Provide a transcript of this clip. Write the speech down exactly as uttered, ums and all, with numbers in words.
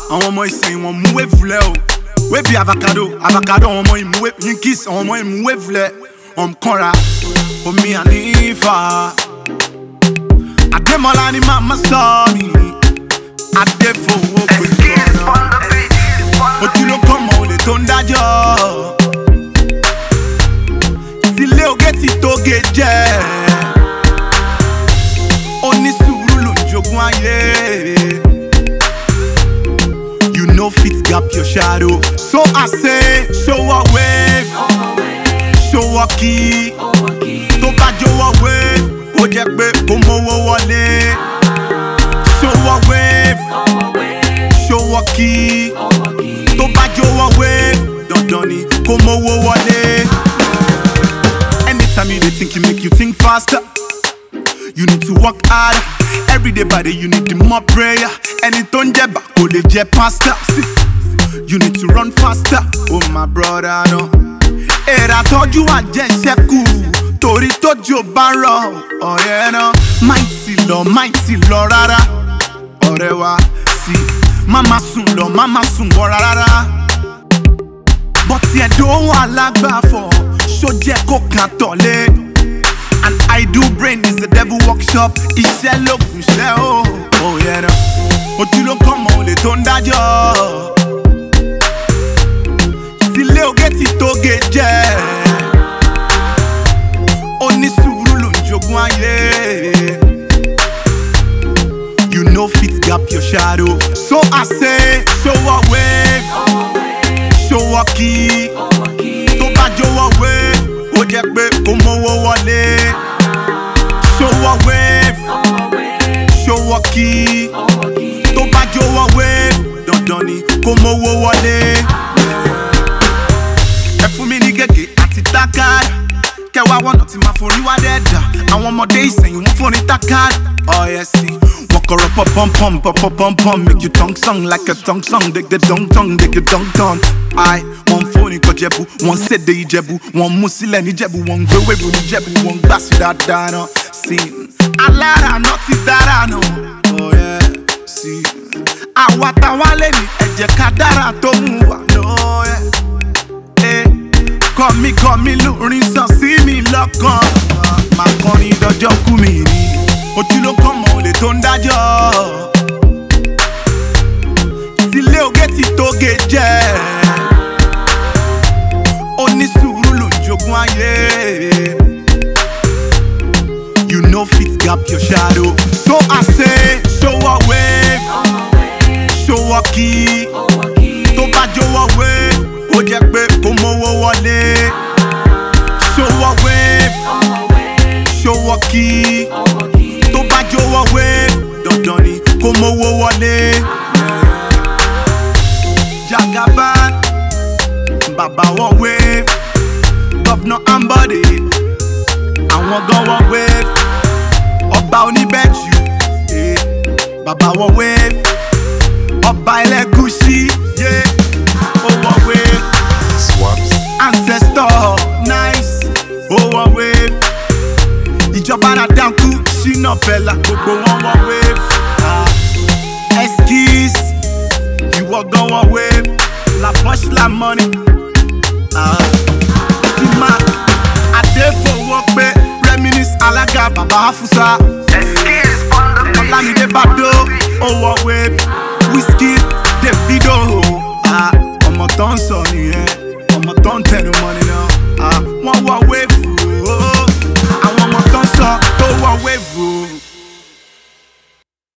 àwọn ọmọ ìsẹ̀yìn wọn mú wave lẹ́ o. Wave bí avocado, avocado àwọn ọmọ ìmú wave, Yankees àwọn ọmọ ìmú wave lẹ́. Ọm kọ́ra, omi ànífà. Adémọ́lá ni màmá sọ mi. Adéfowó pẹ̀lú ọ̀nà. Ojú ló kọ́ mọ olè tó ń dájọ́. Sílé oge ti tóge jẹ́. Onísùúrù ló ń jogún ayé. You no fit gap your shadow. So I say, show a wave, show a key. Tó bá jó a wave, ó jẹ́ pé kó mówó wọlé. Show a wave, show a key. Tó bá jó a wave, dandan ni kó mówó wọlé. Anytime you dey think, you make you think faster. You need to work harder. Every day by day, you need the more prayer. Ẹni tó ń jẹ̀bà kò lè jẹ pasta. You need to run faster. Oh my brother, no. Èrà tọ́jú àjẹsẹ́kù torí tójò bá rọ̀. Ọ̀rẹ́ náà máì tí lọ, máì tí lọ rárá. Ọ̀rẹ́ wa sí, má má sùn lọ, má má sùn wọ rárá. Bọ́tí ẹ̀dọ́ wà lágbàfọ̀, ṣó jẹ́ kó kàn tọ̀lé. And I do brain is the devil workshop. Iṣẹ́ lókun ṣẹ́ o. Oh yeah no. Ojú ló kọ́ mọ olè tó ń dájọ́. Sílé oge ti tóge jẹ́. Onísùúrù ló ń jogún ayé. You no fit gap your shadow. So I say, show a wave, show a key. Tó bá jó a wave, ó jẹ́ pé kó mówó wọlé. Show a wave, show a key. Tó bá jó a wave, dandan ni kó mówó wọlé. Ẹ fún mi ní gègé àti tákàdá. Kẹwàá wọ̀nà tí máa forí wá dẹ́ẹ̀dà. Àwọn ọmọdé ìsẹ̀yìn wọ́n fún ní tákàdá. Oh yes, see. Walk her up, pop, pom, pom, pop, pom, pom, pom. Make you tongue song like a tongue song. Dig the dong dong, dig the dong dong. I one phone in Kojebu, one set the Ijebu, one musile ni Jebu, one go wave ni Jebu, one glass that dano. See, Alara not it that no. Oh yeah, see. Awata wale ni eje kadara to muwa. No yeah. Eh, call me, call me, lurin so see me lock on. Ma koni dojo kumi ni. Ojú ló kọ́ mọ olè tó ń dájọ́. Sílé oge ti tóge jẹ́. Onísùúrù ló ń jogún ayé. You no fit gap your shadow. So I say, show a wave, show a key. Tó bá jó a wave, ó jẹ́ pé kó mówó wọlé. Show a wave, show a key. Tó bá jó a wave, dandan ni kó mówó wọlé. Jagaban, bàbá wọn wave. Governor Ambode, àwọn gan wọn wave. Ọba oníbẹ̀jù, eh, bàbá wọn wave. Ọba Ẹlẹ́gùṣì, yeah, ó wọn wave. Swaps. Ancestor, nice, ó wọn wave. Ìjọba ra dánkù, ṣínà bẹ́là, gbogbo wọn wọn wave. Ah, Excuse, ìwọ gan wọn wave. La poche la money. Ah, ti ma, Adéfowó pé reminisce alága bàbá Afusa. Excuse on the beat. Olamide Bado, ó wọn wave. Wizkid, Davido. Ah, ọmọ tó ń sọ nìyẹn, ọmọ tó ń tẹnu mọ́ ni.